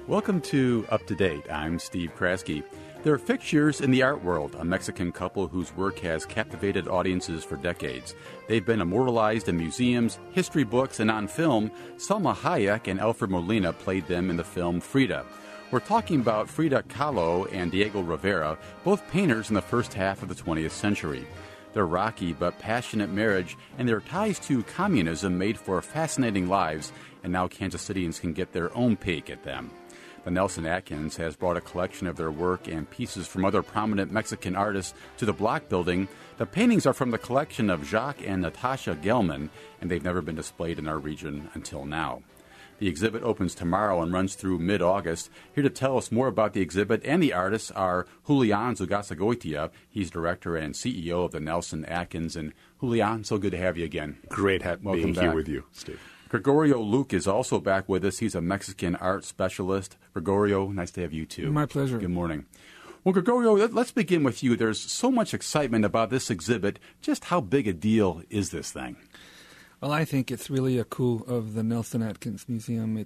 Welcome to Up to Date. I'm Steve Kraske. They're fixtures in the art world, a Mexican couple whose work has captivated audiences for decades. They've been immortalized in museums, history books, and on film. Salma Hayek and Alfred Molina played them in the film Frida. We're talking about Frida Kahlo and Diego Rivera, both painters in the first half of the 20th century. Their rocky but passionate marriage and their ties to communism made for fascinating lives, and now Kansas Cityans can get their own peek at them. The Nelson Atkins has brought a collection of their work and pieces from other prominent Mexican artists to the Block Building. The paintings are from the collection of Jacques and Natasha Gelman, and they've never been displayed in our region until now. The exhibit opens tomorrow and runs through mid-August. Here to tell us more about the exhibit and the artists are Julian Zugasagoitia. He's director and CEO of the Nelson Atkins. And Julian, so good to have you again. Great being here with you, Steve. Gregorio Luke is also back with us. He's a Mexican art specialist. Gregorio, nice to have you too. My pleasure. Good morning. Well, Gregorio, let's begin with you. There's so much excitement about this exhibit. Just how big a deal is this thing? Well, I think it's really a coup of the Nelson Atkins Museum.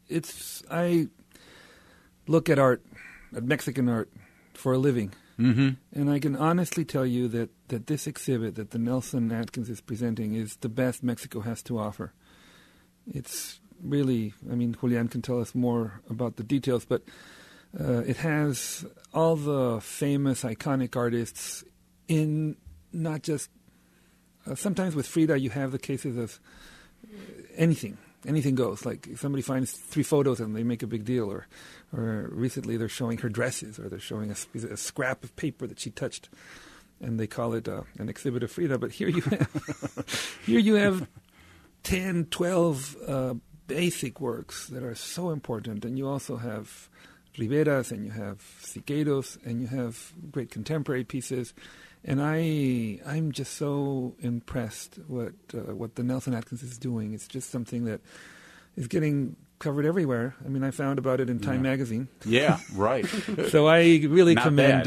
I look at art, at Mexican art, for a living. Mm-hmm. And I can honestly tell you that this exhibit that the Nelson Atkins is presenting is the best Mexico has to offer. It's really, Julian can tell us more about the details, but it has all the famous, iconic artists in not just, sometimes with Frida you have the cases of anything goes. Like if somebody finds 3 photos and they make a big deal, or recently they're showing her dresses, or they're showing a scrap of paper that she touched, and they call it an exhibit of Frida. But here you have 10, 12 basic works that are so important. And you also have Riveras, and you have Siqueiros, and you have great contemporary pieces. And I'm just so impressed what the Nelson Atkins is doing. It's just something that is getting covered everywhere. I found about it in Time magazine. Yeah, right. So I really commend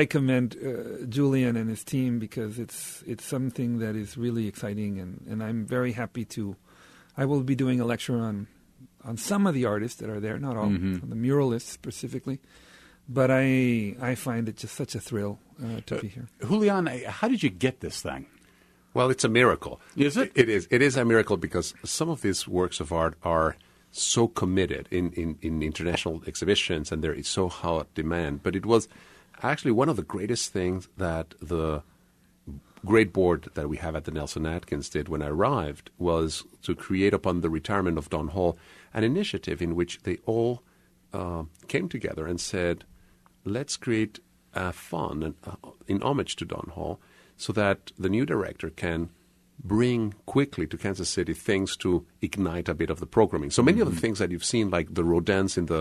Julian and his team, because it's something that is really exciting, and I'm very happy I will be doing a lecture on some of the artists that are there, not all, on the muralists specifically. But I find it just such a thrill to be here. Julian, how did you get this thing? Well, it's a miracle. Is it? It is. It is a miracle because some of these works of art are so committed in international exhibitions, and there is so hot demand. But it was actually one of the greatest things that the great board that we have at the Nelson Atkins did when I arrived was to create, upon the retirement of Don Hall, an initiative in which they all came together and said, let's create a fund in homage to Don Hall so that the new director can bring quickly to Kansas City things to ignite a bit of the programming. So many of the things that you've seen, like the rodents in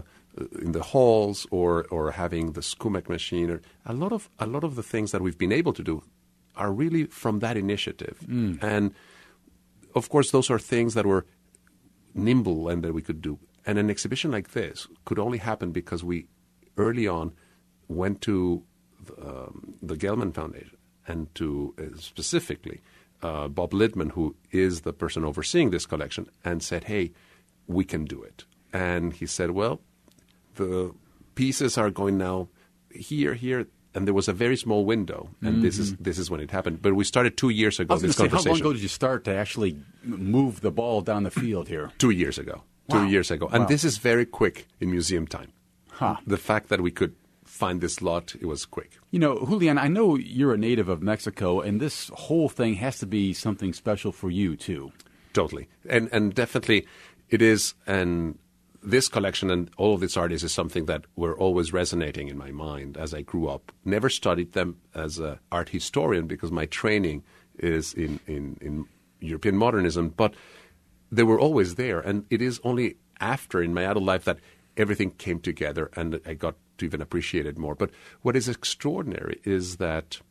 the halls, or having the Scumac machine, or a lot of the things that we've been able to do are really from that initiative. And of course, those are things that were nimble and that we could do. And an exhibition like this could only happen because we early on went to the Gelman Foundation and to specifically Bob Lidman, who is the person overseeing this collection, and said, hey, we can do it. And he said, well, the pieces are going now here, and there was a very small window, and this is when it happened. But we started 2 years ago. This conversation. How long ago did you start to actually move the ball down the field here? 2 years ago. Wow. 2 years ago. And this is very quick in museum time. Huh. The fact that we could find this lot, it was quick. Julian, I know you're a native of Mexico, and this whole thing has to be something special for you, too. Totally. And definitely it is. And this collection and all of these artists is something that were always resonating in my mind as I grew up. Never studied them as an art historian because my training is in European modernism, but they were always there. And it is only after, in my adult life, that everything came together and I got to even appreciate it more. But what is extraordinary is that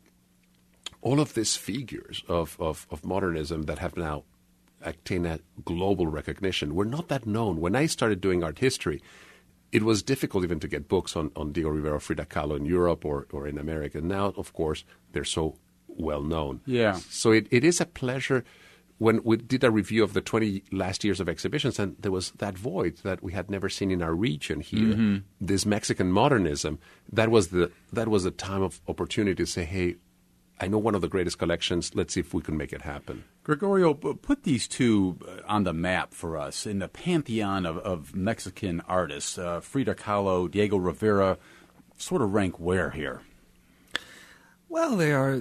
all of these figures of modernism that have now attained a global recognition were not that known. When I started doing art history, it was difficult even to get books on Diego Rivera, Frida Kahlo in Europe or in America. Now, of course, they're so well known. Yeah. So it is a pleasure when we did a review of the 20 last years of exhibitions, and there was that void that we had never seen in our region here, this Mexican modernism, that was the time of opportunity to say, hey, I know one of the greatest collections. Let's see if we can make it happen. Gregorio, put these two on the map for us in the pantheon of Mexican artists. Frida Kahlo, Diego Rivera, sort of rank where here? Well, they are,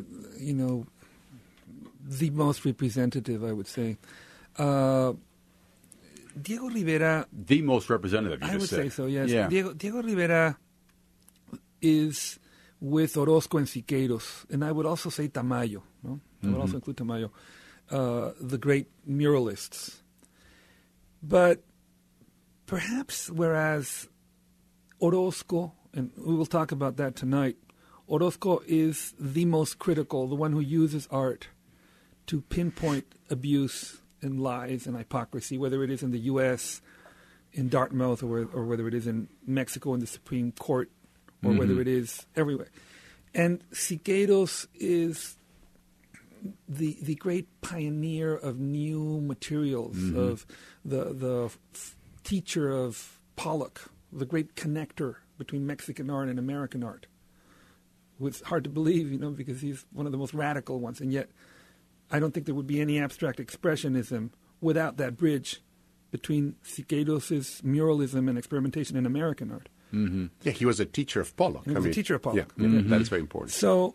the most representative, I would say. Diego Rivera... The most representative, you I just would said. say so, yes. Yeah. Diego Rivera is with Orozco and Siqueiros, and I would also say Tamayo. No? I would also include Tamayo, the great muralists. But perhaps whereas Orozco, and we will talk about that tonight, Orozco is the most critical, the one who uses art to pinpoint abuse and lies and hypocrisy, whether it is in the U.S., in Dartmouth, or whether it is in Mexico in the Supreme Court, or whether it is everywhere. And Siqueiros is the great pioneer of new materials, of the teacher of Pollock, the great connector between Mexican art and American art. It's hard to believe, because he's one of the most radical ones, and yet I don't think there would be any abstract expressionism without that bridge between Siqueiros' muralism and experimentation in American art. Yeah, he was a teacher of Pollock. He was a teacher of Pollock. Yeah, that is very important. So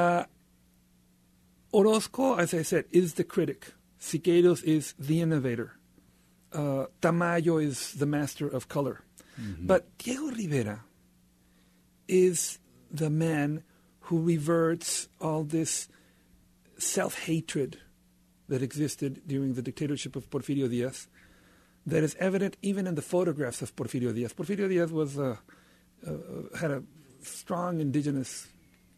Orozco, as I said, is the critic. Siqueiros is the innovator. Tamayo is the master of color. But Diego Rivera is the man who reverts all this self-hatred that existed during the dictatorship of Porfirio Diaz, that is evident even in the photographs of Porfirio Diaz. Porfirio Diaz was had a strong indigenous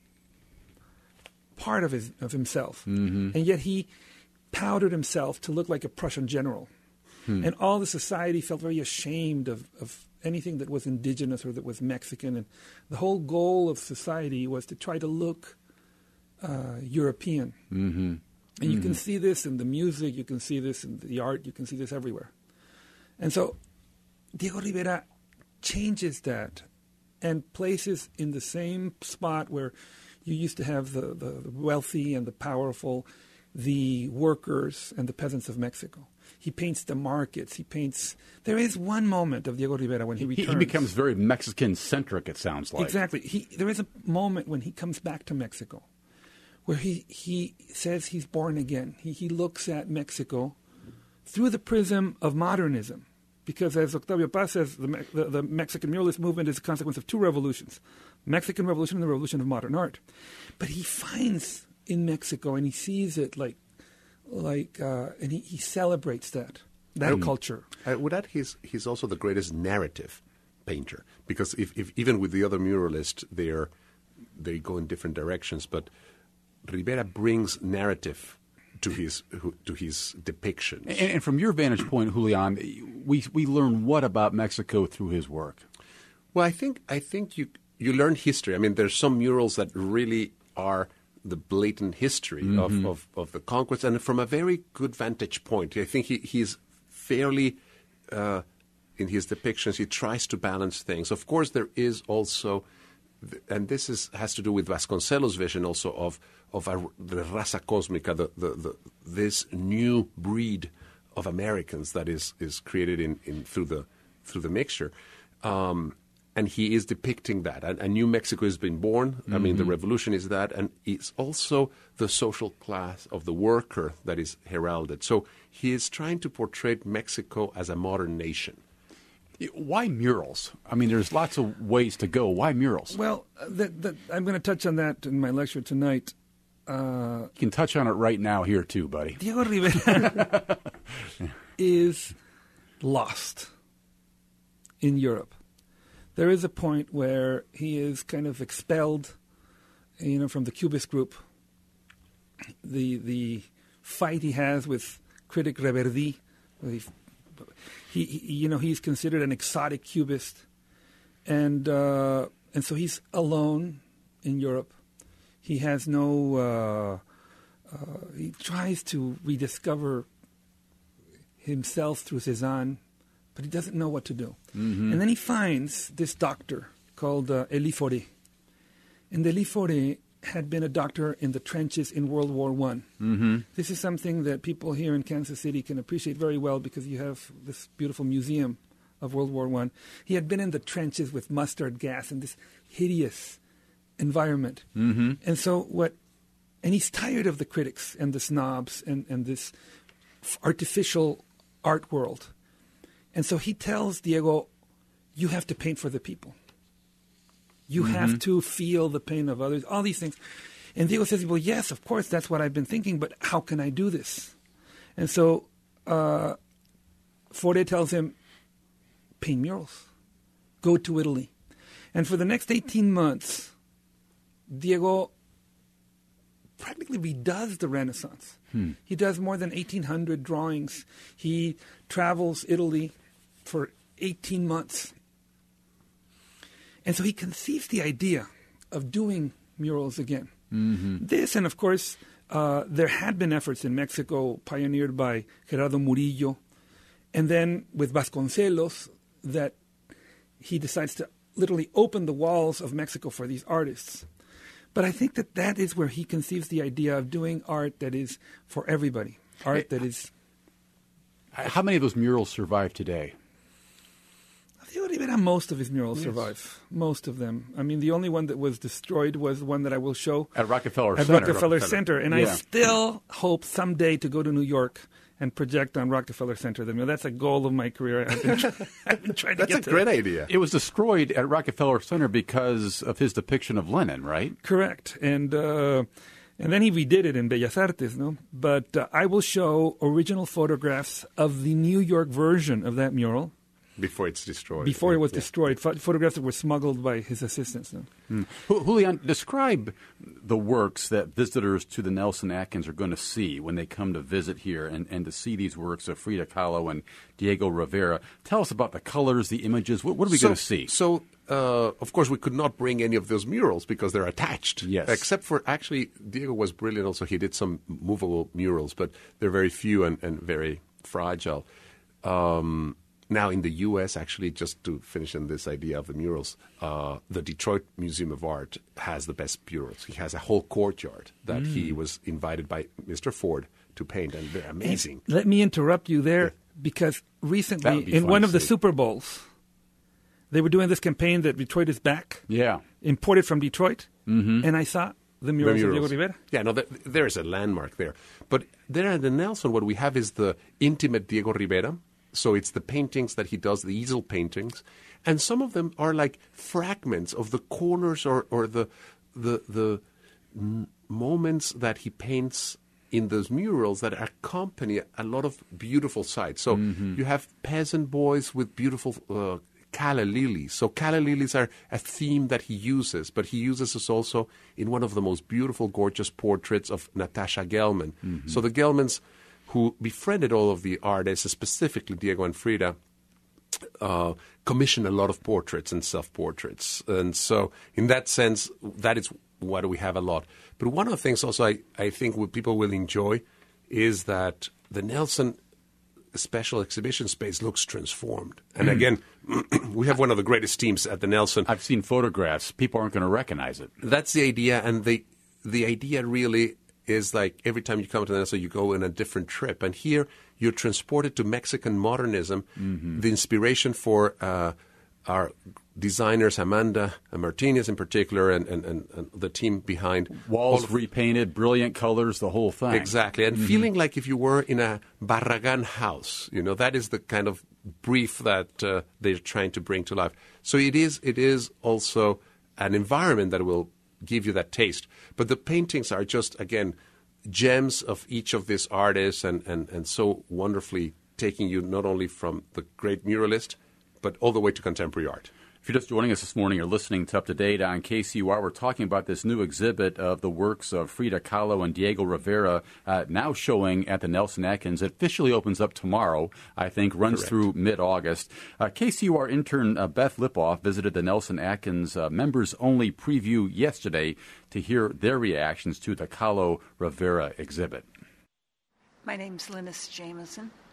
part of himself, and yet he powdered himself to look like a Prussian general. And all the society felt very ashamed of anything that was indigenous or that was Mexican. And the whole goal of society was to try to look European. And you can see this in the music, you can see this in the art, you can see this everywhere. And so Diego Rivera changes that and places in the same spot where you used to have the wealthy and the powerful, the workers and the peasants of Mexico. He paints the markets. There is one moment of Diego Rivera when he returns. He becomes very Mexican-centric, it sounds like. Exactly. There is a moment when he comes back to Mexico where he says he's born again. He looks at Mexico through the prism of modernism. Because as Octavio Paz says, the Mexican muralist movement is a consequence of two revolutions, Mexican Revolution and the Revolution of Modern Art. But he finds in Mexico, and he sees it and he celebrates that culture. I would add he's also the greatest narrative painter, because if even with the other muralists, they go in different directions, but Rivera brings narrative to his depictions. And from your vantage point, Julian, we learn what about Mexico through his work? Well, I think you learn history. I mean, there's some murals that really are the blatant history of the conquest, and from a very good vantage point. I think he's fairly, in his depictions, he tries to balance things. Of course, there is also, and this has to do with Vasconcelos' vision also of the raza cósmica, this new breed of Americans that is created through the mixture. And he is depicting that. A new Mexico has been born. I mean, the revolution is that. And it's also the social class of the worker that is heralded. So he is trying to portray Mexico as a modern nation. Why murals? I mean, there's lots of ways to go. Why murals? Well, I'm going to touch on that in my lecture tonight. You can touch on it right now here too, buddy. Diego Rivera is lost in Europe. There is a point where he is kind of expelled, from the Cubist group. The fight he has with critic Reverdy, he's considered an exotic Cubist, and so he's alone in Europe. He has no. He tries to rediscover himself through Cézanne, but he doesn't know what to do. Mm-hmm. And then he finds this doctor called Élie Forêt. And Élie Forêt had been a doctor in the trenches in World War I. Mm-hmm. This is something that people here in Kansas City can appreciate very well because you have this beautiful museum of World War I. He had been in the trenches with mustard gas in this hideous environment. Mm-hmm. And he's tired of the critics and the snobs and this artificial art world. And so he tells Diego, you have to paint for the people. You mm-hmm. have to feel the pain of others, all these things. And Diego says, well, yes, of course, that's what I've been thinking, but how can I do this? And so Forêt tells him, paint murals. Go to Italy. And for the next 18 months, Diego practically redoes the Renaissance. He does more than 1,800 drawings. He travels Italy for 18 months. And so he conceives the idea of doing murals again. Mm-hmm. This, and of course, there had been efforts in Mexico pioneered by Gerardo Murillo, and then with Vasconcelos, that he decides to literally open the walls of Mexico for these artists. But I think that is where he conceives the idea of doing art that is for everybody, art that is... How many of those murals survive today? Diego Rivera, most of his murals survive. Most of them. I mean, the only one that was destroyed was the one that I will show at Rockefeller Center. And I still hope someday to go to New York and project on Rockefeller Center. That's a goal of my career. I've been trying to get to. That's a great idea. It was destroyed at Rockefeller Center because of his depiction of Lenin, right? Correct. And then he redid it in Bellas Artes, no? But I will show original photographs of the New York version of that mural. Before it's destroyed. Before it was destroyed. Photographs that were smuggled by his assistants. No? Julian, describe the works that visitors to the Nelson-Atkins are going to see when they come to visit here and to see these works of Frida Kahlo and Diego Rivera. Tell us about the colors, the images. What are we going to see? So, of course, we could not bring any of those murals because they're attached. Yes. Except for, actually, Diego was brilliant also. He did some movable murals, but they're very few and very fragile. Now, in the U.S., actually, just to finish on this idea of the murals, the Detroit Museum of Art has the best murals. He has a whole courtyard that he was invited by Mr. Ford to paint, and they're amazing. Let me interrupt you there, because recently, in one of the Super Bowls, they were doing this campaign that Detroit is back, imported from Detroit, and I saw the murals of Diego Rivera. Yeah, no, there is a landmark there. But there at the Nelson, what we have is the intimate Diego Rivera. So it's the paintings that he does, the easel paintings, and some of them are like fragments of the corners or the moments that he paints in those murals that accompany a lot of beautiful sights. So you have peasant boys with beautiful calla lilies. So calla lilies are a theme that he uses, but he uses this also in one of the most beautiful, gorgeous portraits of Natasha Gelman. So the Gelmans, who befriended all of the artists, specifically Diego and Frida, commissioned a lot of portraits and self-portraits. And so in that sense, that is what we have a lot. But one of the things also I think what people will enjoy is that the Nelson special exhibition space looks transformed. And again, we have one of the greatest teams at the Nelson. I've seen photographs. People aren't going to recognize it. That's the idea, and the idea really is like every time you come to the Nelson, you go on a different trip. And here you're transported to Mexican modernism, the inspiration for our designers, Amanda Martinez in particular, and the team behind. Walls repainted, brilliant colors, the whole thing. Exactly. And feeling like if you were in a Barragan house, that is the kind of brief that they're trying to bring to life. So it is also an environment that will give you that taste. But the paintings are just, again, gems of each of these artists and so wonderfully taking you not only from the great muralist, but all the way to contemporary art. If you're just joining us this morning, you're listening to Up to Date on KCUR. We're talking about this new exhibit of the works of Frida Kahlo and Diego Rivera, now showing at the Nelson-Atkins. It officially opens up tomorrow, I think, runs through mid-August. KCUR intern Beth Lipoff visited the Nelson-Atkins members-only preview yesterday to hear their reactions to the Kahlo-Rivera exhibit. My name's Linus Jameson.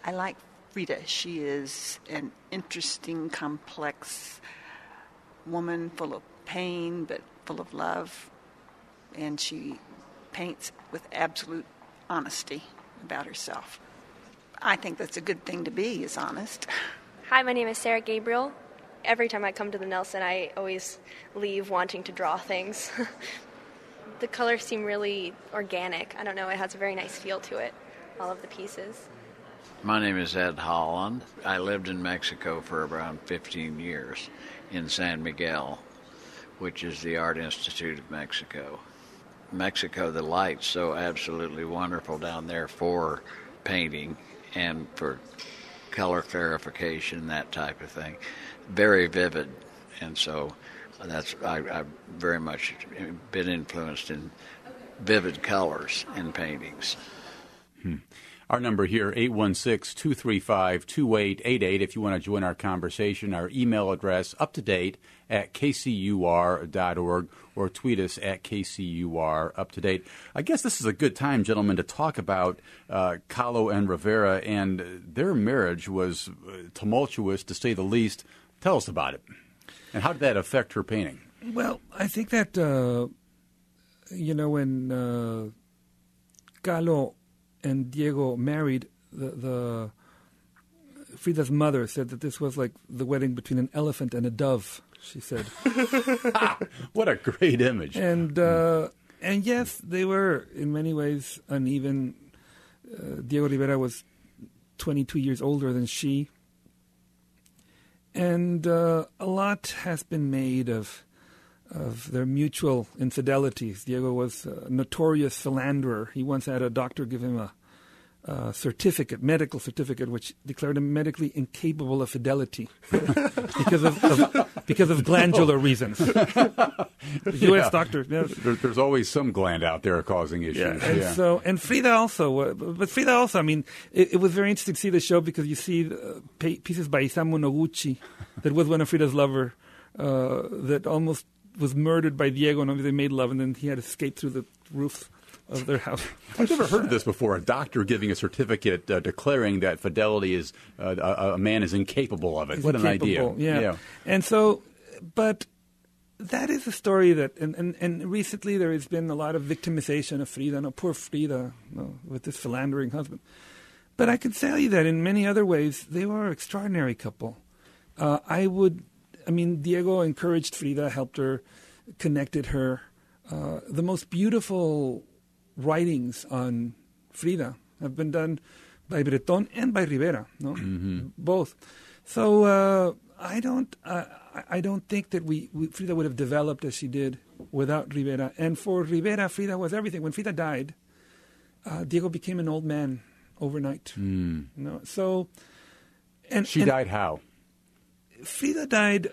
I like Frida. She is an interesting, complex woman full of pain but full of love. And she paints with absolute honesty about herself. I think that's a good thing to be, is honest. Hi, my name is Sarah Gabriel. Every time I come to the Nelson, I always leave wanting to draw things. The colors seem really organic. I don't know, it has a very nice feel to it, all of the pieces. My name is Ed Holland. I lived in Mexico for around 15 years in San Miguel, which is the Art Institute of Mexico. Mexico, the light's so absolutely wonderful down there for painting and for color clarification, that type of thing. Very vivid, and so I've very much been influenced in vivid colors in paintings. Our number here, 816-235-2888, if you want to join our conversation. Our email address, uptodate@kcur.org, or tweet us at KCUR-UpToDate. I guess this is a good time, gentlemen, to talk about Kahlo and Rivera, and their marriage was tumultuous, to say the least. Tell us about it. And how did that affect her painting? Well, I think that, when Kahlo and Diego married, the Frida's mother said that this was like the wedding between an elephant and a dove, she said. What a great image. And yes, they were in many ways uneven. Diego Rivera was 22 years older than she. And a lot has been made of their mutual infidelities. Diego was a notorious philanderer. He once had a doctor give him a medical certificate, which declared him medically incapable of fidelity because of glandular reasons. U.S. doctor. Yeah. There's always some gland out there causing issues. Yeah. And Frida also. But Frida also, I mean, it was very interesting to see the show because you see pieces by Isamu Noguchi, that was one of Frida's lover, that almost was murdered by Diego, and they made love, and then he had escaped through the roof of their house. I've never heard of this before. A doctor giving a certificate declaring that fidelity is a man is incapable of it. What an idea! Yeah. And so, but that is a story that, and recently there has been a lot of victimization of Frida. Poor Frida, with this philandering husband. But I could tell you that in many other ways they were an extraordinary couple. Diego encouraged Frida, helped her, connected her. The most beautiful writings on Frida have been done by Breton and by Rivera, both. So I don't think that Frida would have developed as she did without Rivera. And for Rivera, Frida was everything. When Frida died, Diego became an old man overnight. So, and she died how? Frida died.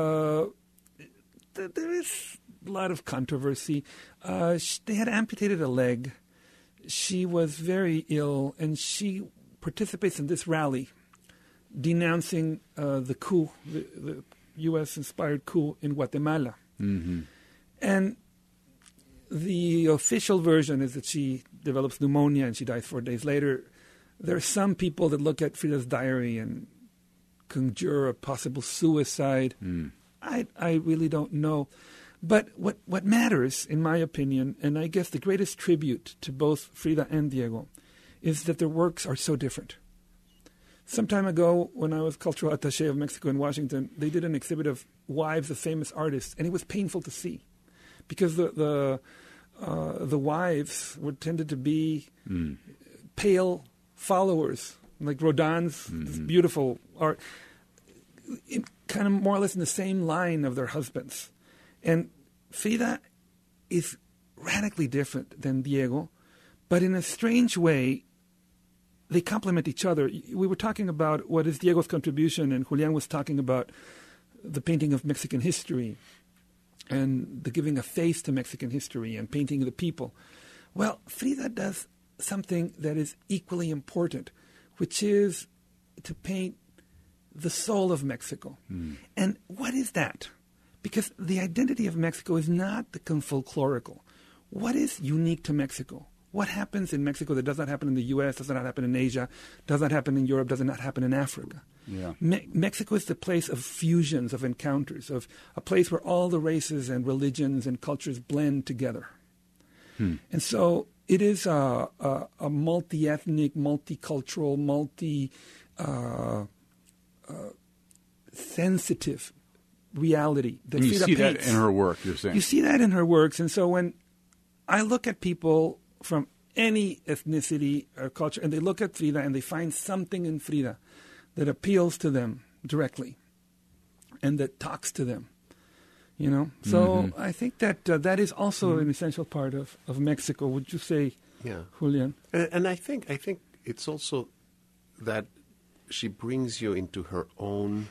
There is a lot of controversy. They had amputated a leg. She was very ill, and she participates in this rally denouncing the coup, the U.S.-inspired coup in Guatemala. Mm-hmm. And the official version is that she develops pneumonia and she dies 4 days later. There are some people that look at Frida's diary and conjure a possible suicide. I really don't know. But what matters, in my opinion, and I guess the greatest tribute to both Frida and Diego, is that their works are so different. Some time ago, when I was cultural attaché of Mexico in Washington, they did an exhibit of wives of famous artists, and it was painful to see, because the wives tended to be pale followers, like Rodin's beautiful art, kind of more or less in the same line of their husbands. And Frida is radically different than Diego, but in a strange way, they complement each other. We were talking about what is Diego's contribution, and Julian was talking about the painting of Mexican history and the giving a face to Mexican history and painting the people. Well, Frida does something that is equally important, which is to paint the soul of Mexico. And what is that? Because the identity of Mexico is not the folklorical. What is unique to Mexico? what happens in Mexico that does not happen in the U.S., does not happen in Asia, does not happen in Europe, does not happen in Africa. Yeah. Mexico is the place of fusions, of encounters, of a place where all the races and religions and cultures blend together. And so it is a multi-ethnic, multicultural, sensitive reality that And you Frida see that paints. in her work, you're saying. You see that in her works. And so when I look at people from any ethnicity or culture, and they look at Frida and they find something in Frida that appeals to them directly and that talks to them, you know. So I think that that is also an essential part of Mexico. Would you say, Yeah. Julian? And I think it's also that she brings you into her own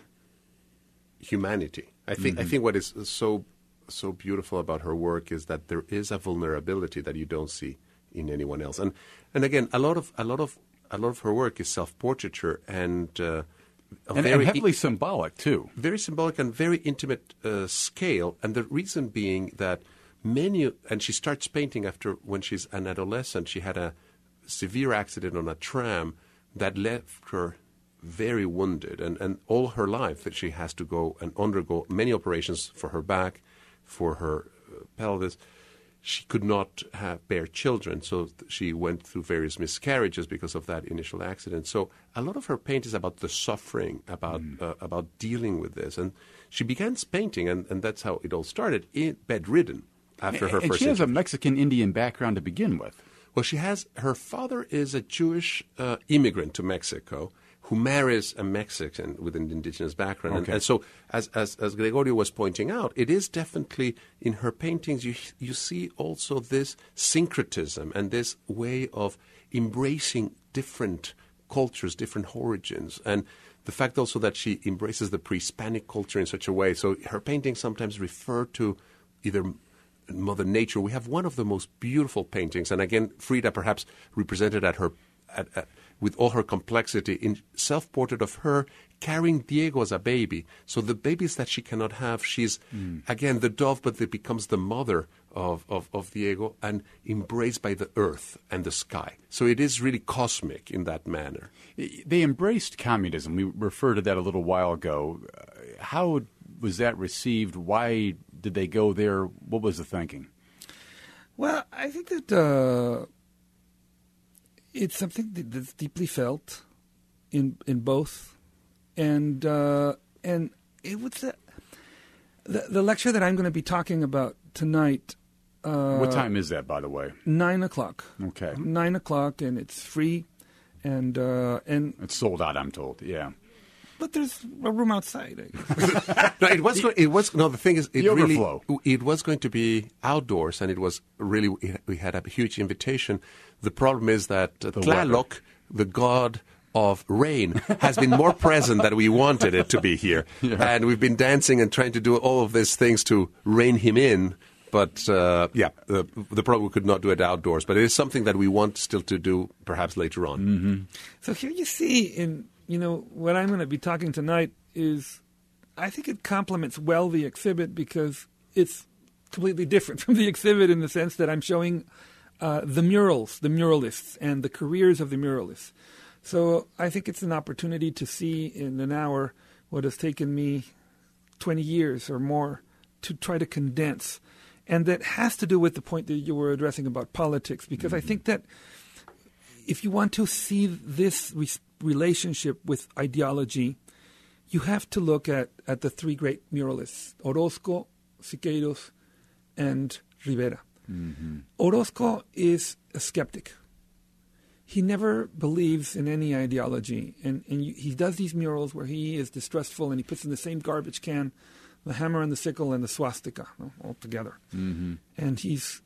humanity. I think what is so beautiful about her work is that there is a vulnerability that you don't see in anyone else. And again, a lot of her work is self-portraiture and heavily symbolic too. Very symbolic and very intimate scale. And the reason being that and she starts painting after when she's an adolescent. She had a severe accident on a tram that left her very wounded, and all her life that she has to go and undergo many operations for her back, for her pelvis. She could not bear children, so she went through various miscarriages because of that initial accident. So a lot of her paint is about the suffering, about dealing with this. And she began painting, and that's how it all started, bedridden after her and first she has a injury. Mexican-Indian background to begin with. Well, her father is a Jewish immigrant to Mexico who marries a Mexican with an indigenous background. Okay. And so, as Gregorio was pointing out, it is definitely in her paintings you see also this syncretism and this way of embracing different cultures, different origins, and the fact also that she embraces the pre-Hispanic culture in such a way. So her paintings sometimes refer to either Mother Nature. We have one of the most beautiful paintings, and again, Frida perhaps represented with all her complexity in self-portrait of her carrying Diego as a baby. So the babies that she cannot have, she's, again, the dove, but it becomes the mother of Diego and embraced by the earth and the sky. So it is really cosmic in that manner. They embraced communism. We referred to that a little while ago. How was that received? Why did they go there? What was the thinking? Well, I think that it's something that's deeply felt in both, and it was the lecture that I'm going to be talking about tonight. What time is that, by the way? 9:00. Okay. 9:00, and it's free, and It's sold out, I'm told. Yeah. but there's a room outside. No, it was. No, the thing is, The overflow. It was going to be outdoors, and it was really. We had a huge invitation. The problem is that Tlaloc, the god of rain, has been more present than we wanted it to be here, and we've been dancing and trying to do all of these things to rein him in. But the problem we could not do it outdoors. But it is something that we want still to do, perhaps later on. Mm-hmm. So here you see what I'm going to be talking tonight is, I think it complements well the exhibit because it's completely different from the exhibit in the sense that I'm showing the murals, the muralists, and the careers of the muralists. So I think it's an opportunity to see in an hour what has taken me 20 years or more to try to condense. And that has to do with the point that you were addressing about politics, because I think that if you want to see this relationship with ideology, you have to look at the three great muralists, Orozco, Siqueiros, and Rivera. Mm-hmm. Orozco is a skeptic. He never believes in any ideology, and he does these murals where he is distrustful, and he puts in the same garbage can the hammer and the sickle and the swastika all together. Mm-hmm. And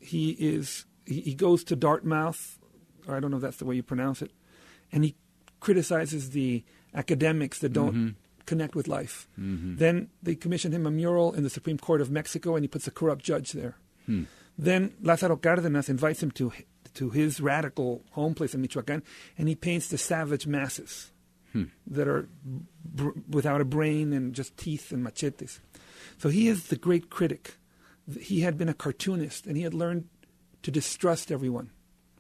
he goes to Dartmouth, or I don't know if that's the way you pronounce it, and he criticizes the academics that don't connect with life. Mm-hmm. Then they commission him a mural in the Supreme Court of Mexico, and he puts a corrupt judge there. Then Lázaro Cárdenas invites him to his radical home place in Michoacán, and he paints the savage masses that are without a brain and just teeth and machetes. So he is the great critic. He had been a cartoonist, and he had learned to distrust everyone.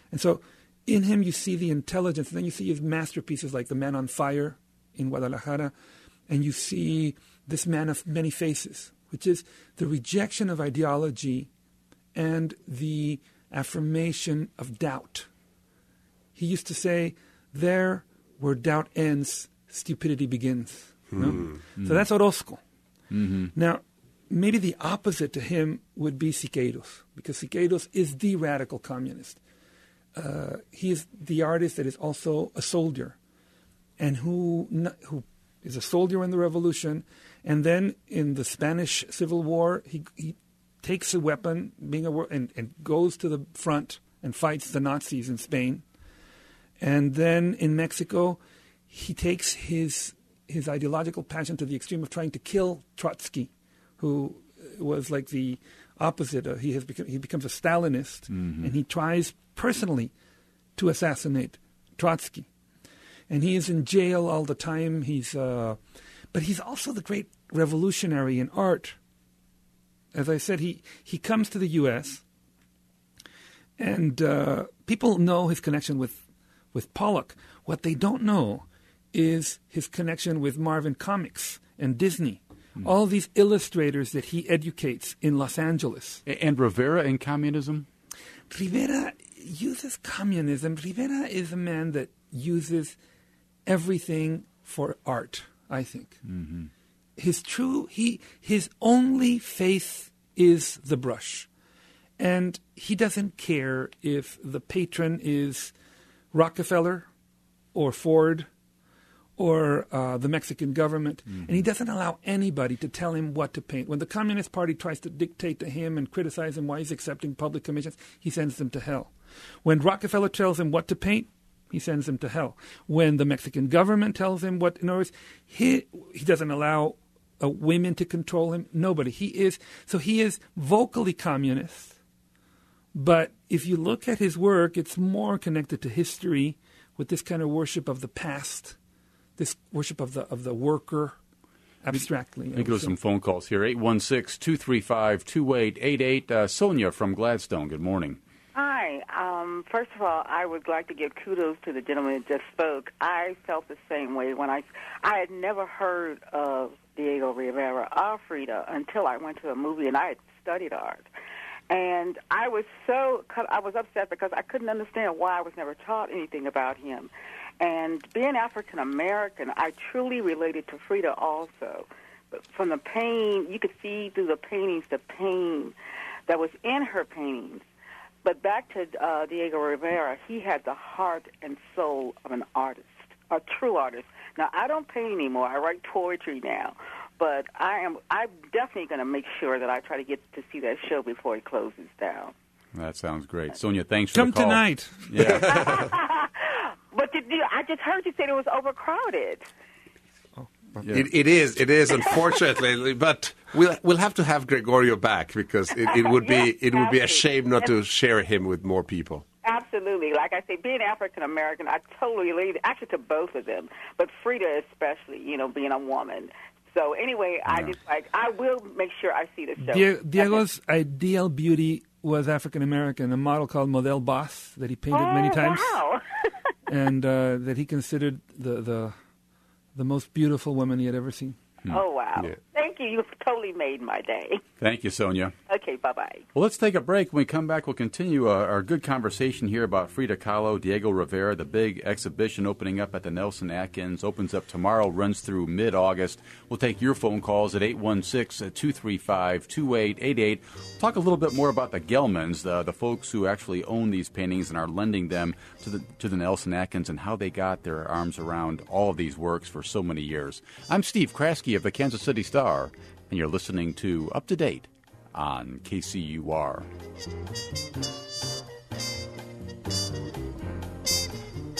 And so in him you see the intelligence, and then you see his masterpieces like The Man on Fire in Guadalajara, and you see this man of many faces, which is the rejection of ideology and the affirmation of doubt. He used to say, there where doubt ends, stupidity begins. You know? So that's Orozco. Now, maybe the opposite to him would be Siqueiros, because Siqueiros is the radical communist. He is the artist that is also a soldier, and who is a soldier in the revolution, and then in the Spanish Civil War, he takes a weapon, and goes to the front and fights the Nazis in Spain. And then in Mexico, he takes his ideological passion to the extreme of trying to kill Trotsky, who was like the opposite. He becomes a Stalinist, and he tries personally to assassinate Trotsky. And he is in jail all the time. But he's also the great revolutionary in art. As I said, he comes to the U.S., and people know his connection with Pollock. What they don't know is his connection with Marvel Comics and Disney. All these illustrators that he educates in Los Angeles. And Rivera in communism? Rivera uses communism. Rivera is a man that uses everything for art, I think. His only faith is the brush. And he doesn't care if the patron is Rockefeller or Ford or the Mexican government. And he doesn't allow anybody to tell him what to paint. When the Communist Party tries to dictate to him and criticize him why he's accepting public commissions, he sends them to hell. When Rockefeller tells him what to paint, he sends them to hell. When the Mexican government tells him what, in other words, he doesn't allow women to control him. Nobody. He is vocally communist. But if you look at his work, it's more connected to history, with this kind of worship of the past, this worship of the worker, abstractly. Let me go to some phone calls here. 816-235-2888. Sonia from Gladstone. Good morning. Hi. First of all, I would like to give kudos to the gentleman that just spoke. I felt the same way when I had never heard of Diego Rivera or Frida until I went to a movie and I had studied art. And I was upset because I couldn't understand why I was never taught anything about him. And being African American, I truly related to Frida also. But from the pain, you could see through the paintings the pain that was in her paintings. But back to Diego Rivera, he had the heart and soul of an artist, a true artist. Now, I don't paint anymore. I write poetry now. But I'm definitely going to make sure that I try to get to see that show before it closes down. That sounds great. Sonia, thanks for the call. Come tonight. Yeah. But I just heard you say it was overcrowded. Yeah. It is, unfortunately. But we'll have to have Gregorio back because it would be a shame not to share him with more people. Absolutely. Like I say, being African American, I totally relate actually to both of them, but Frida especially. Being a woman. So anyway, I will make sure I see the show. Diego's ideal beauty was African American, a model called Model Boss that he painted many times. Wow. And that he considered the most beautiful woman he had ever seen. Oh, wow. Yeah. Thank you. You've totally made my day. Thank you, Sonia. Okay, bye-bye. Well, let's take a break. When we come back, we'll continue our good conversation here about Frida Kahlo, Diego Rivera. The big exhibition opening up at the Nelson Atkins opens up tomorrow, runs through mid-August. We'll take your phone calls at 816-235-2888. Talk a little bit more about the Gelmans, the folks who actually own these paintings and are lending them to the Nelson Atkins, and how they got their arms around all of these works for so many years. I'm Steve Kraske of the Kansas City Star, and you're listening to Up to Date on KCUR.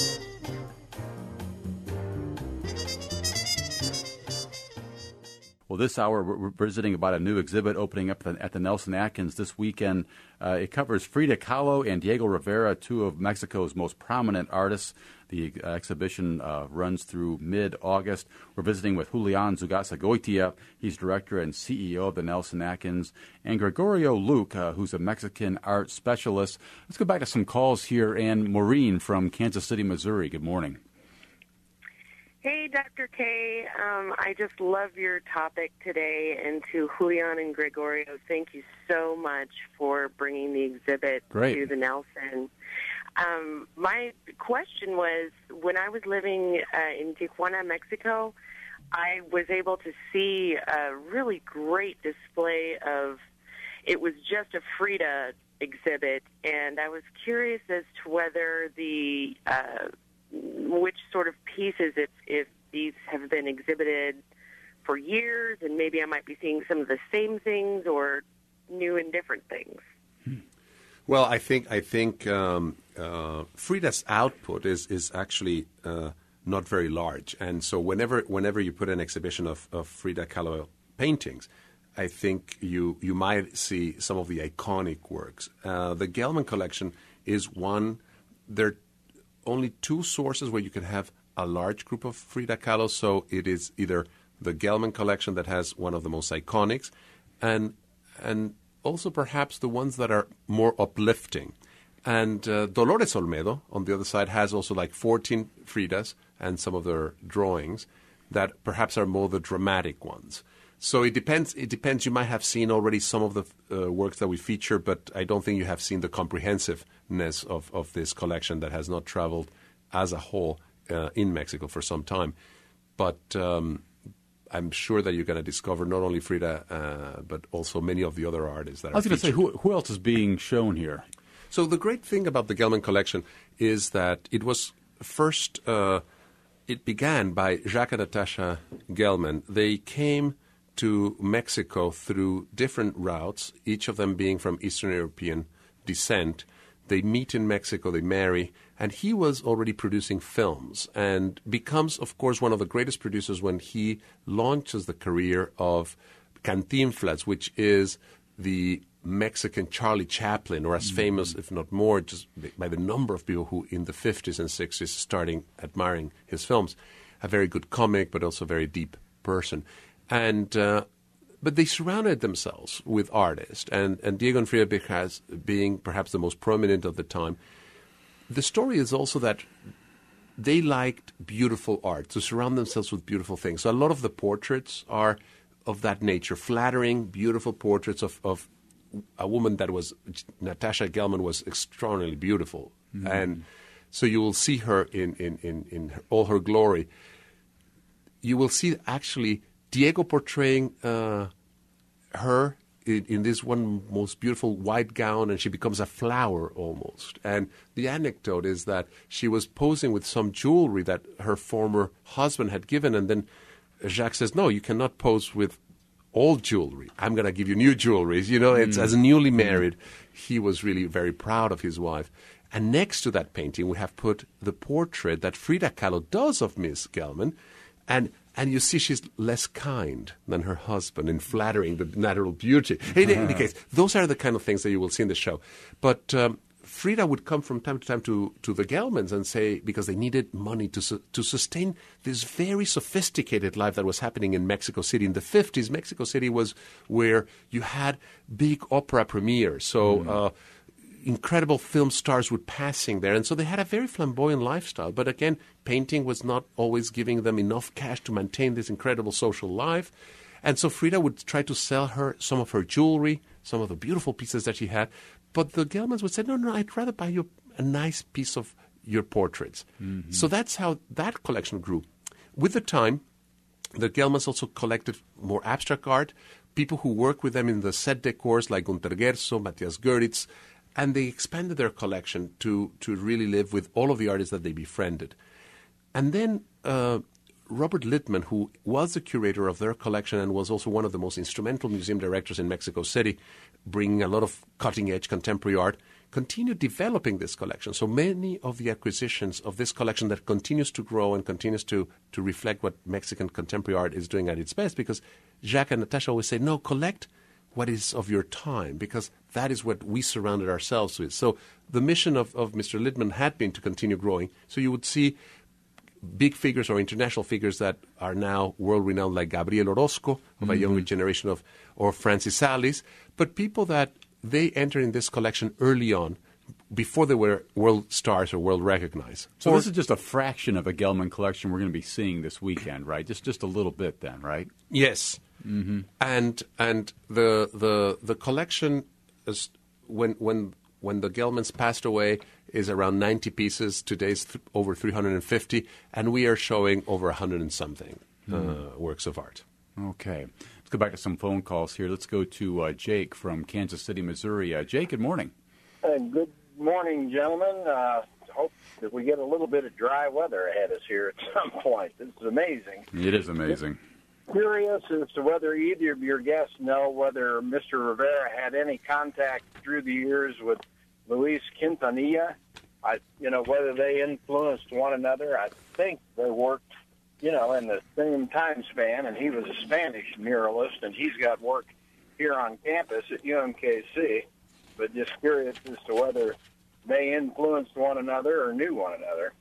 Well, this hour, we're visiting about a new exhibit opening up at the Nelson Atkins this weekend. It covers Frida Kahlo and Diego Rivera, two of Mexico's most prominent artists. The exhibition runs through mid-August. We're visiting with Julian Zugasagoitia. He's director and CEO of the Nelson Atkins, and Gregorio Luke, who's a Mexican art specialist. Let's go back to some calls here. And Maureen from Kansas City, Missouri. Good morning. Hey, Dr. K. I just love your topic today. And to Julian and Gregorio, thank you so much for bringing the exhibit to the Nelson. My question was, when I was living in Tijuana, Mexico, I was able to see a really great display of, it was just a Frida exhibit, and I was curious as to whether the, which sort of pieces, if these have been exhibited for years, and maybe I might be seeing some of the same things or new and different things. Well, I think Frida's output is actually not very large, and so whenever you put an exhibition of Frida Kahlo paintings, I think you might see some of the iconic works. The Gelman collection is one. There are only two sources where you can have a large group of Frida Kahlo. So it is either the Gelman collection that has one of the most iconics, and also perhaps the ones that are more uplifting. And Dolores Olmedo, on the other side, has also like 14 Fridas and some of their drawings that perhaps are more the dramatic ones. So it depends. You might have seen already some of the works that we feature, but I don't think you have seen the comprehensiveness of this collection that has not traveled as a whole in Mexico for some time. But I'm sure that you're going to discover not only Frida, but also many of the other artists that are featured. I was going to say, who else is being shown here? So the great thing about the Gelman collection is that it was first, it began by Jacques and Natasha Gelman. They came to Mexico through different routes, each of them being from Eastern European descent. They meet in Mexico, they marry, and he was already producing films and becomes, of course, one of the greatest producers when he launches the career of Cantinflas, which is the Mexican Charlie Chaplin, or as famous, if not more, just by the number of people who in the 50s and 60s starting admiring his films. A very good comic, but also a very deep person. And but they surrounded themselves with artists, and Diego and Frida being perhaps the most prominent of the time. The story is also that they liked beautiful art, to surround themselves with beautiful things. So a lot of the portraits are of that nature, flattering, beautiful portraits of a woman that was, Natasha Gelman was extraordinarily beautiful. Mm-hmm. And so you will see her in all her glory. You will see actually Diego portraying her in this one most beautiful white gown, and she becomes a flower almost. And the anecdote is that she was posing with some jewelry that her former husband had given, and then Jacques says, no, you cannot pose with old jewelry. I'm going to give you new jewelry. You know, it's as newly married, he was really very proud of his wife. And next to that painting, we have put the portrait that Frida Kahlo does of Miss Gelman, and you see she's less kind than her husband in flattering the natural beauty. In any case, those are the kind of things that you will see in the show. But Frida would come from time to time to the Gelmans and say, because they needed money to sustain this very sophisticated life that was happening in Mexico City. In the 50s, Mexico City was where you had big opera premieres. So incredible film stars would passing there. And so they had a very flamboyant lifestyle. But again, painting was not always giving them enough cash to maintain this incredible social life. And so Frida would try to sell her some of her jewelry, some of the beautiful pieces that she had. But the Gelmans would say, no, I'd rather buy you a nice piece of your portraits. Mm-hmm. So that's how that collection grew. With the time, the Gelmans also collected more abstract art, people who work with them in the set decors like Gunter Gerso, Matthias Goeritz, and they expanded their collection to really live with all of the artists that they befriended. And then Robert Littman, who was the curator of their collection and was also one of the most instrumental museum directors in Mexico City, bringing a lot of cutting-edge contemporary art, continue developing this collection. So many of the acquisitions of this collection that continues to grow and continues to reflect what Mexican contemporary art is doing at its best, because Jacques and Natasha always say, no, collect what is of your time, because that is what we surrounded ourselves with. So the mission of Mr. Littman had been to continue growing. So you would see big figures or international figures that are now world-renowned, like Gabriel Orozco, of a younger generation or Francis Salis, but people that they enter in this collection early on, before they were world stars or world recognized. So this is just a fraction of a Gelman collection we're going to be seeing this weekend, right? Just a little bit then, right? Yes. Mm-hmm. And the collection is when the Gelmans passed away is around 90 pieces. Today's over 350, and we are showing over 100 and something works of art. Okay. Let's go back to some phone calls here. Let's go to Jake from Kansas City, Missouri. Jake, good morning. Good morning, gentlemen. Hope that we get a little bit of dry weather ahead of us here at some point. This is amazing. It is amazing. Curious as to whether either of your guests know whether Mr. Rivera had any contact through the years with Luis Quintanilla. Whether they influenced one another. I think they worked, in the same time span, and he was a Spanish muralist, and he's got work here on campus at UMKC. But just curious as to whether they influenced one another or knew one another.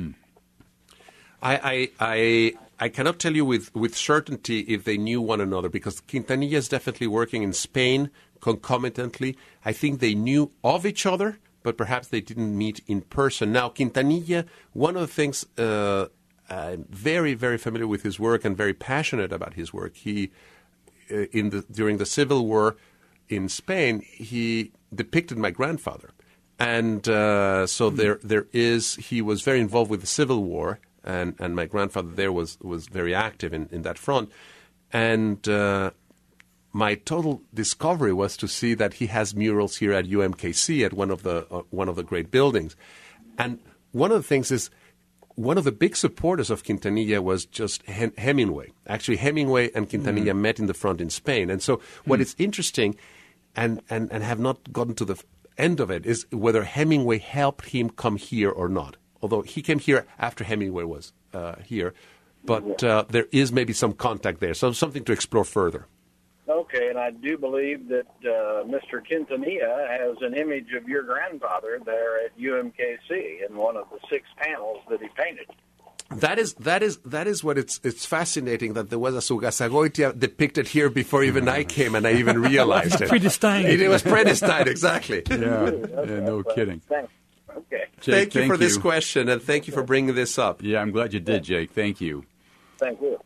I cannot tell you with certainty if they knew one another, because Quintanilla is definitely working in Spain concomitantly. I think they knew of each other, but perhaps they didn't meet in person. Now, Quintanilla, one of the things, I'm very, very familiar with his work and very passionate about his work. He, during the Civil War in Spain, he depicted my grandfather. And so he was very involved with the Civil War, and my grandfather there was very active in that front. And my total discovery was to see that he has murals here at UMKC at one of the great buildings. And one of the things is, one of the big supporters of Quintanilla was just Hemingway. Actually, Hemingway and Quintanilla met in the front in Spain. And so what is interesting, and have not gotten to the end of it, is whether Hemingway helped him come here or not. Although he came here after Hemingway was here. But there is maybe some contact there. So something to explore further. Okay, and I do believe that Mr. Quintanilla has an image of your grandfather there at UMKC in one of the 6 panels that he painted. That is what it's fascinating, that there was a Sugasagoitia depicted here before even I came, and I even realized it. Predestined. It was predestined, exactly. Yeah, no kidding. Thanks. Okay. Jake, thank you for this question, and thank you for bringing this up. Yeah, I'm glad you did, Jake. Thank you. Thank you.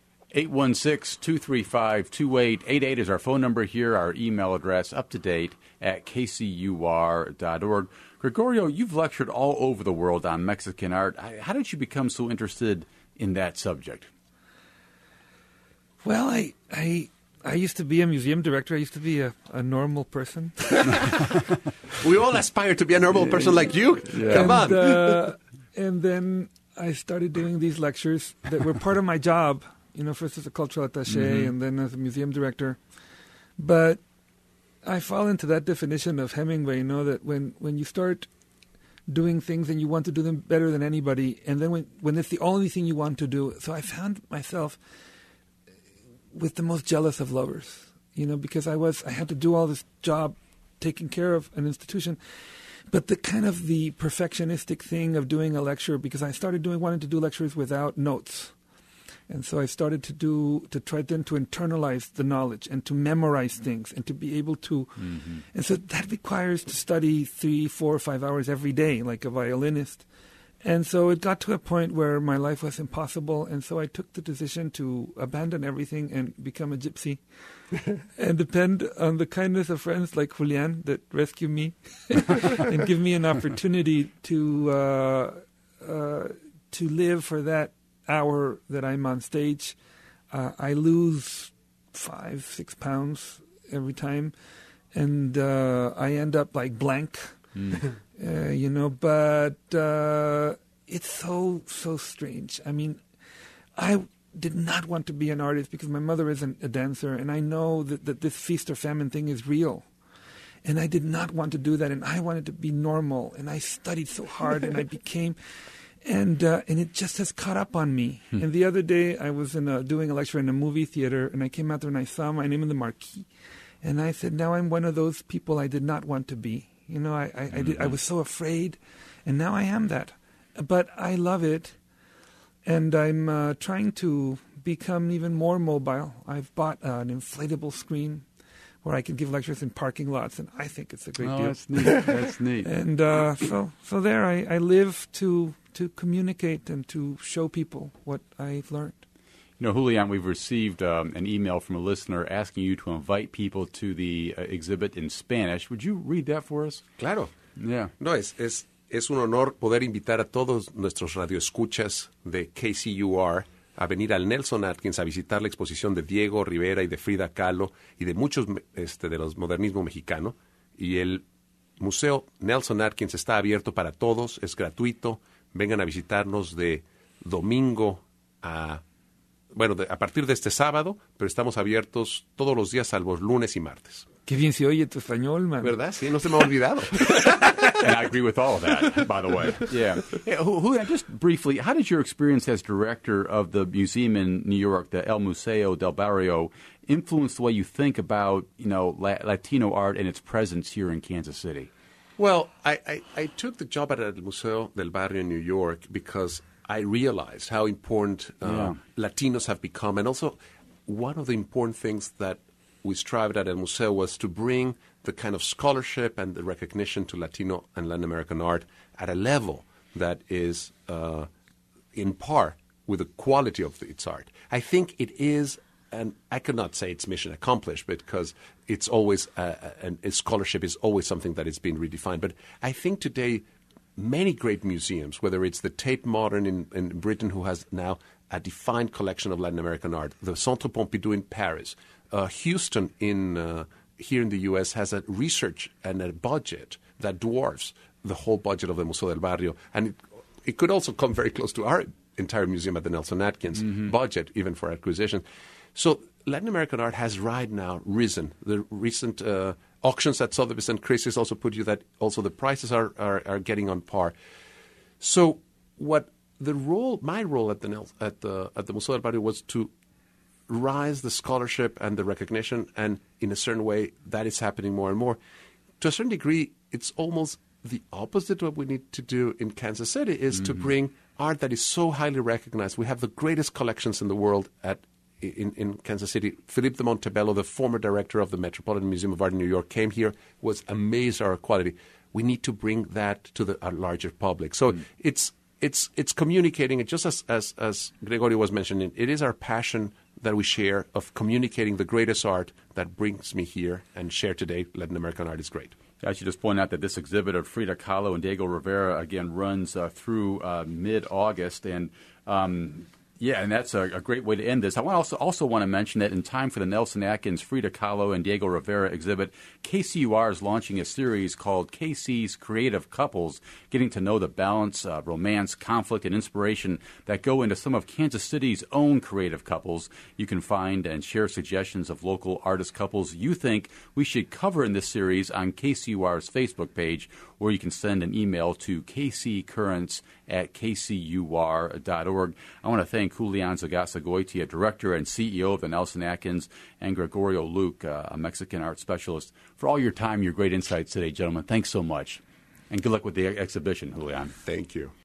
816-235-2888 is our phone number here, our email address, up-to-date at kcur.org. Gregorio, you've lectured all over the world on Mexican art. How did you become so interested in that subject? Well, I used to be a museum director. I used to be a normal person. We all aspire to be a normal person like you. Yeah. Come on. And then I started doing these lectures that were part of my job. First as a cultural attaché and then as a museum director. But I fall into that definition of Hemingway, that when you start doing things and you want to do them better than anybody, and then when it's the only thing you want to do. So I found myself with the most jealous of lovers, because I had to do all this job taking care of an institution. But the kind of the perfectionistic thing of doing a lecture, because I started wanting to do lectures without notes. And so I started to try then to internalize the knowledge and to memorize things and to be able to. And so that requires to study 3, 4, 5 hours every day, like a violinist. And so it got to a point where my life was impossible. And so I took the decision to abandon everything and become a gypsy and depend on the kindness of friends like Julian that rescue me and give me an opportunity to live for that hour that I'm on stage. I lose 5-6 pounds every time, and I end up like blank, but it's so strange. I mean, I did not want to be an artist because my mother isn't a dancer, and I know that this feast or famine thing is real. And I did not want to do that, and I wanted to be normal, and I studied so hard, and I became... And it just has caught up on me. And the other day, I was doing a lecture in a movie theater, and I came out there and I saw my name in the marquee. And I said, now I'm one of those people I did not want to be. You know, I was so afraid, and now I am that. But I love it, and I'm trying to become even more mobile. I've bought an inflatable screen where I can give lectures in parking lots, and I think it's a great deal. That's neat. That's neat. And so there, I live to communicate and to show people what I've learned. You know, Julian, we've received an email from a listener asking you to invite people to the exhibit in Spanish. Would you read that for us? Claro. Yeah. No, es un honor poder invitar a todos nuestros radioescuchas de KCUR a venir al Nelson Atkins a visitar la exposición de Diego Rivera y de Frida Kahlo y de muchos de los modernismo mexicano. Y el Museo Nelson Atkins está abierto para todos, es gratuito. Vengan a visitarnos de domingo a partir de este sábado, pero estamos abiertos todos los días salvo lunes y martes. Qué bien se oye tu español, man. ¿Verdad? Sí, no se me ha olvidado. And I agree with all of that, by the way. Yeah. Hey, Julian, just briefly, how did your experience as director of the museum in New York, the El Museo del Barrio, influence the way you think about, you know, Latino art and its presence here in Kansas City? Well, I took the job at El Museo del Barrio in New York because I realized how important Latinos have become. And also, one of the important things that we strived at El Museo was to bring the kind of scholarship and the recognition to Latino and Latin American art at a level that is in par with the quality of its art. I think it is, and I could not say it's mission accomplished because it's always, and scholarship is always something that is being redefined. But I think today many great museums, whether it's the Tate Modern in Britain, who has now a defined collection of Latin American art, the Centre Pompidou in Paris, Houston here in the U.S. has a research and a budget that dwarfs the whole budget of the Museo del Barrio. And it could also come very close to our entire museum at the Nelson Atkins budget, even for acquisition. So Latin American art has right now risen. The recent auctions at Sotheby's and Christie's also put you that also the prices are getting on par. So my role at the Museo del Barrio was to rise the scholarship and the recognition, and in a certain way that is happening more and more. To a certain degree, it's almost the opposite of what we need to do in Kansas City is to bring art that is so highly recognized. We have the greatest collections in the world in Kansas City. Philippe de Montebello, the former director of the Metropolitan Museum of Art in New York, came here, was amazed at our quality. We need to bring that to our larger public. So it's communicating, just as Gregorio was mentioning, it is our passion that we share of communicating the greatest art that brings me here and share today. Latin American art is great. I should just point out that this exhibit of Frida Kahlo and Diego Rivera, again, runs through mid-August. And and that's a great way to end this. I also want to mention that in time for the Nelson Atkins, Frida Kahlo, and Diego Rivera exhibit, KCUR is launching a series called KC's Creative Couples, getting to know the balance, romance, conflict, and inspiration that go into some of Kansas City's own creative couples. You can find and share suggestions of local artist couples you think we should cover in this series on KCUR's Facebook page, or you can send an email to kccurrents@kcur.org. I want to thank Julian Zagasagoitia, Director and CEO of the Nelson Atkins, and Gregorio Luke, a Mexican art specialist, for all your time, your great insights today, gentlemen. Thanks so much. And good luck with the exhibition, Julian. Thank you.